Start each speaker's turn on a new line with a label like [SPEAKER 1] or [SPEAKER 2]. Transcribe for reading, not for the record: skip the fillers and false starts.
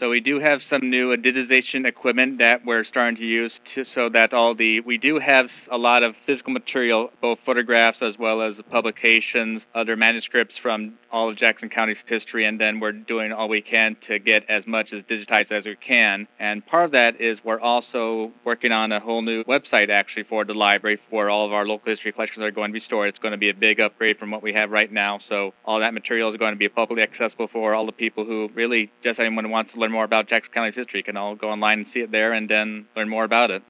[SPEAKER 1] So we do have some new digitization equipment that we're starting to use so that we do have a lot of physical material, both photographs as well as publications, other manuscripts from all of Jackson County's history, and then we're doing all we can to get as much as digitized as we can. And part of that is we're also working on a whole new website actually for the library for all of our local history collections that are going to be stored. It's going to be a big upgrade from what we have right now. So all that material is going to be publicly accessible for all the people who really, just anyone who wants to learn more about Jackson County's history can all go online and see it there and then learn more about it.